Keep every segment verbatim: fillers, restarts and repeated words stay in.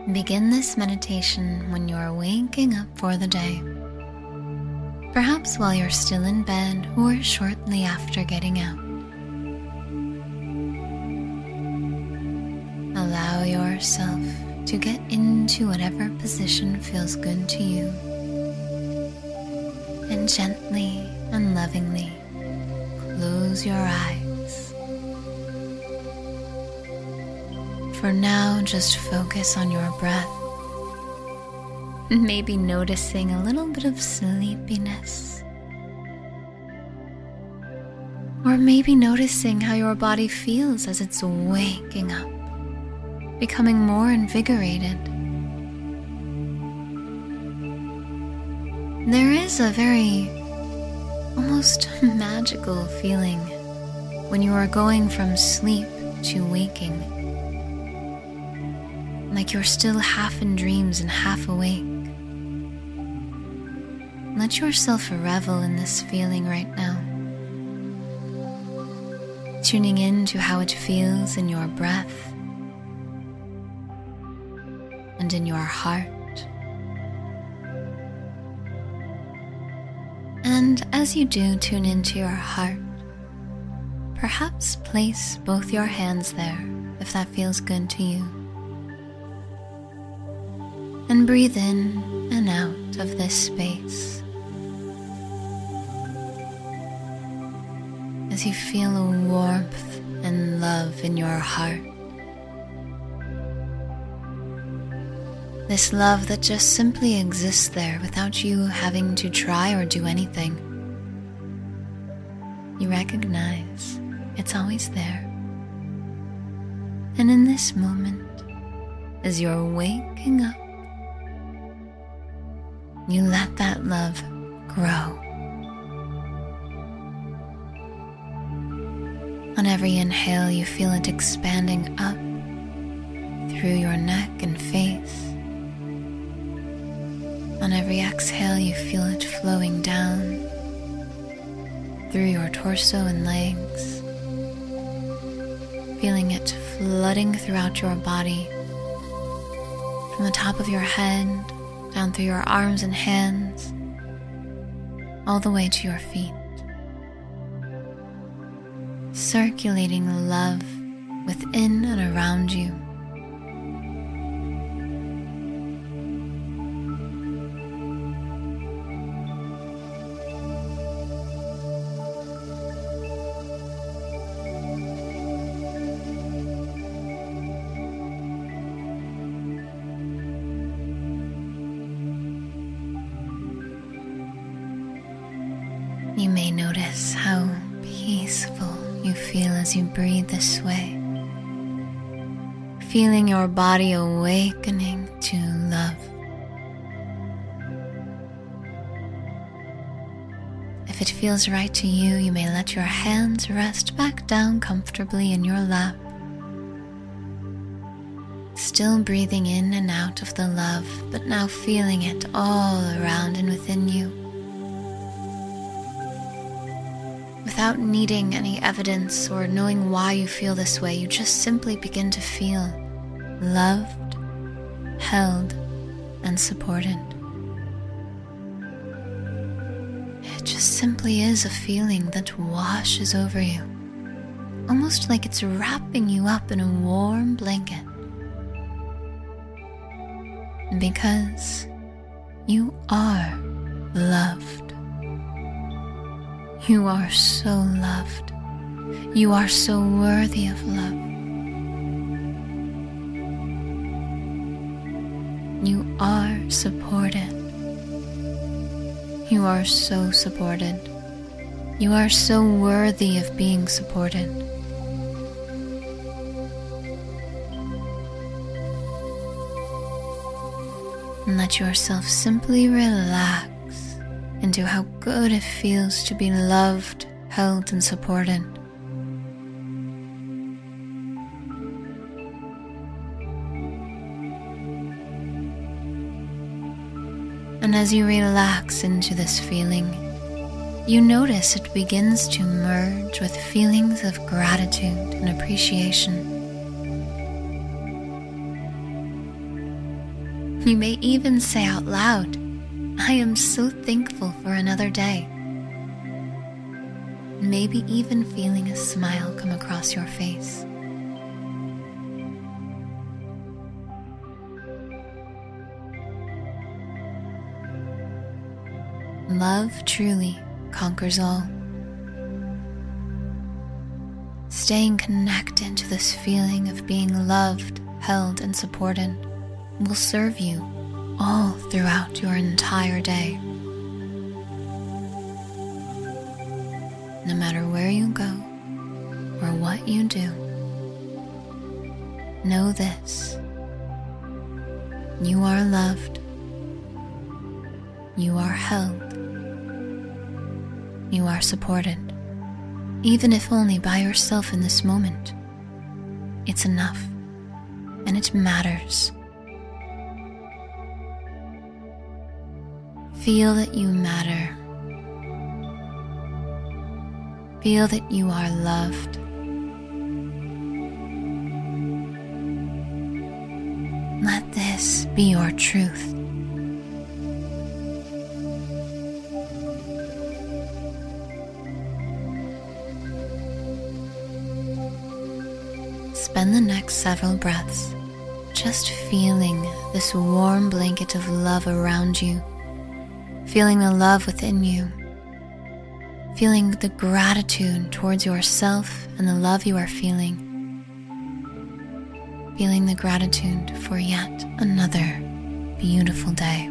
Begin this meditation when you are waking up for the day, perhaps while you're still in bed or shortly after getting out. Allow yourself to get into whatever position feels good to you, and gently and lovingly close your eyes. For now, just focus on your breath, maybe noticing a little bit of sleepiness, or maybe noticing how your body feels as it's waking up, becoming more invigorated. There is a very almost magical feeling when you are going from sleep to waking, like you're still half in dreams and half awake. Let yourself revel in this feeling right now, tuning in to how it feels in your breath and in your heart. And as you do tune into your heart, perhaps place both your hands there if that feels good to you. And breathe in and out of this space as you feel a warmth and love in your heart. This love that just simply exists there without you having to try or do anything. You recognize it's always there. And in this moment, as you're waking up, you let that love grow. On every inhale, you feel it expanding up through your neck and face. On every exhale, you feel it flowing down through your torso and legs, feeling it flooding throughout your body, from the top of your head, down through your arms and hands, all the way to your feet, circulating love within and around you. You may notice how peaceful you feel as you breathe this way, feeling your body awakening to love. If it feels right to you, you may let your hands rest back down comfortably in your lap, still breathing in and out of the love, but now feeling it all around and within you. Without needing any evidence or knowing why you feel this way, you just simply begin to feel loved, held, and supported. It just simply is a feeling that washes over you, almost like it's wrapping you up in a warm blanket. Because you are loved. You are so loved. You are so worthy of love. You are supported. You are so supported. You are so worthy of being supported. And let yourself simply relax into how good it feels to be loved, held, and supported. And as you relax into this feeling, you notice it begins to merge with feelings of gratitude and appreciation. You may even say out loud, "I am so thankful for another day." Maybe even feeling a smile come across your face. Love truly conquers all. Staying connected to this feeling of being loved, held, and supported will serve you all throughout your entire day. No matter where you go or what you do, know this: you are loved, you are held, you are supported. Even if only by yourself in this moment, it's enough, and it matters. Feel that you matter. Feel that you are loved. Let this be your truth. Spend the next several breaths just feeling this warm blanket of love around you, feeling the love within you, feeling the gratitude towards yourself and the love you are feeling, feeling the gratitude for yet another beautiful day.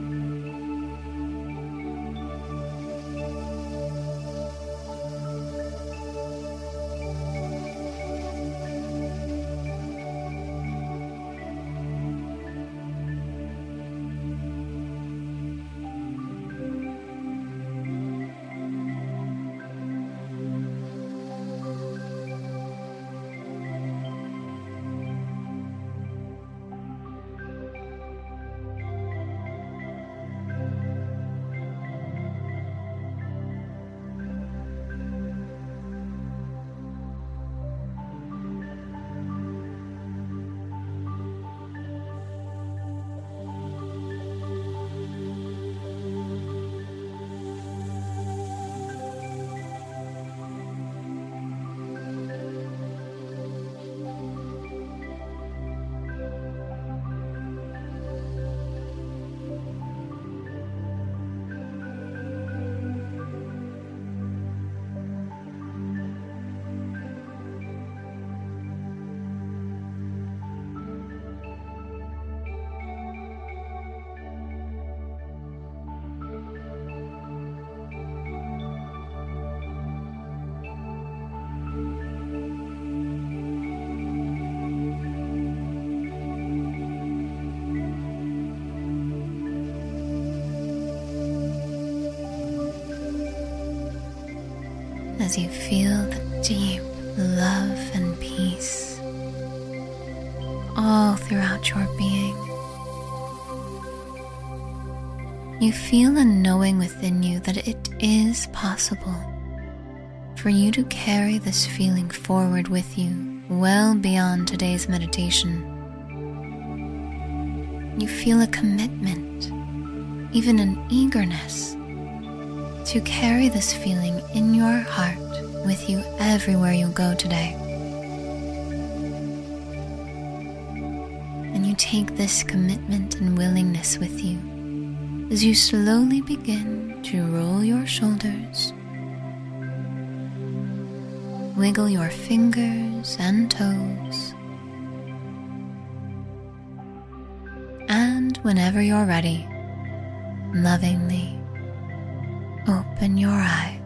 As you feel the deep love and peace all throughout your being, you feel a knowing within you that it is possible for you to carry this feeling forward with you well beyond today's meditation. You feel a commitment, even an eagerness, to carry this feeling in your heart with you everywhere you go today. And you take this commitment and willingness with you as you slowly begin to roll your shoulders, wiggle your fingers and toes, and whenever you're ready, lovingly open your eyes.